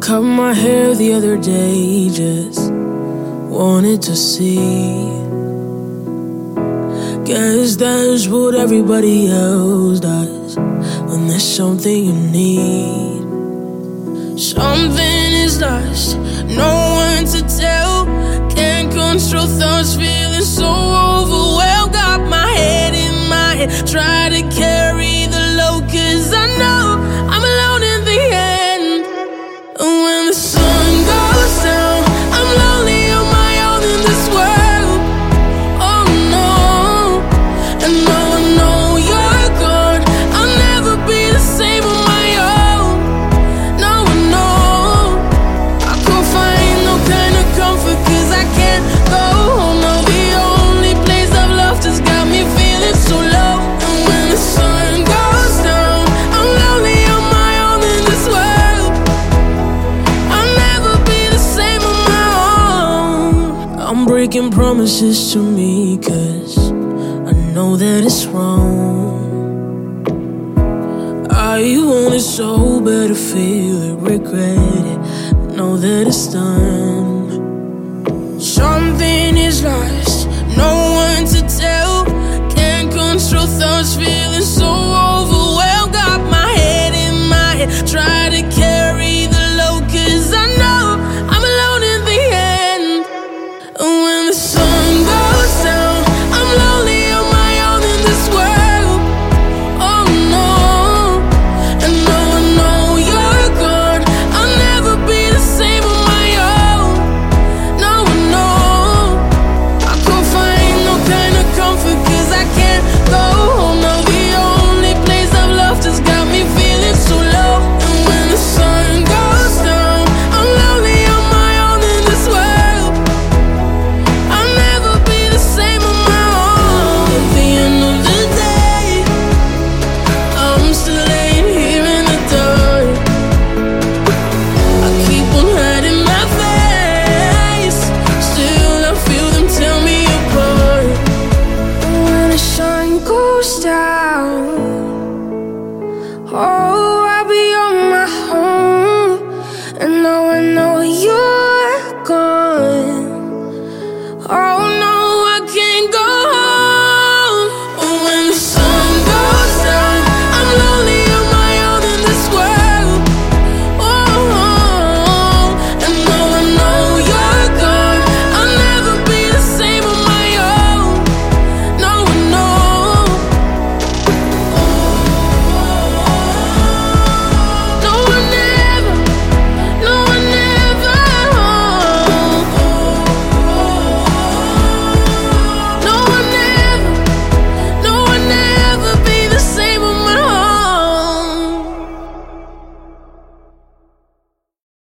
Cut my hair the other day, just wanted to see. Guess that's what everybody else does when there's something you need. Something is lost, no one to tell. Can't control thoughts, feeling so overwhelmed. Got my head in my head, try to carry the load, 'cause I know I'm alone in the end. And when the sun goes down, I'm lonely on my own in this world. Oh no, and now I know you're gone. I'll never be the same on my own. No, I know I can't find no kind of comfort, 'cause I can't go home. No, the only place I've loved has got me feeling so low. And when the sun goes down, I'm lonely on my own in this world. I'll never be the same on my own. I'm breaking promises to me, 'cause I know that it's wrong. I want it so bad to feel it, regret it, know that it's done. Something is lost, no one to tell. Can't control thoughts, feeling so overwhelmed. Got my head in my head, try to carry the load, 'cause I know I'm alone in the end. And when the sun goes down, I'm lonely on my own in this world. Oh no, and now I know you're gone. I'll never be the same on my own. No, I know I can't find no kind of comfort, 'cause I can't go home. Now the only place I've loved has got me feeling so low. And when the sun goes down, I'm lonely on my own in this world. I'll never be the same on my own. At the end of the day, I'm still laying here in the dark. I keep on hiding my face, still I feel them tear me apart. And when the sun goes down, oh